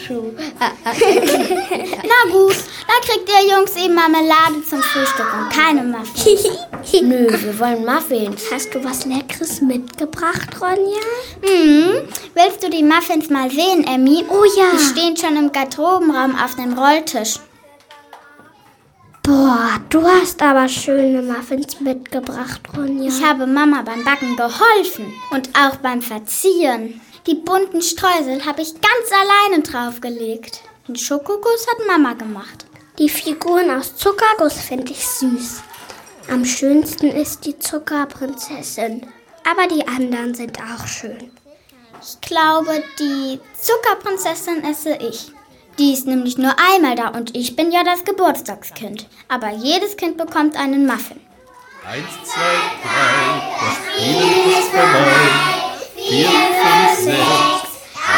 true. Na gut, dann kriegt ihr Jungs eben Marmelade zum Frühstück und keine Muffins. Nö, wir wollen Muffins. Hast du was Leckeres mitgebracht, Ronja? Willst du die Muffins mal sehen, Emmy? Oh ja. Die stehen schon im Garderobenraum auf dem Rolltisch. Boah, du hast aber schöne Muffins mitgebracht, Ronja. Ich habe Mama beim Backen geholfen und auch beim Verzieren. Die bunten Streusel habe ich ganz alleine draufgelegt. Den Schokoguss hat Mama gemacht. Die Figuren aus Zuckerguss finde ich süß. Am schönsten ist die Zuckerprinzessin. Aber die anderen sind auch schön. Ich glaube, die Zuckerprinzessin esse ich. Die ist nämlich nur einmal da und ich bin ja das Geburtstagskind. Aber jedes Kind bekommt einen Muffin. 1, 2, 3, das Spiel ist vorbei. 4, 5, 6.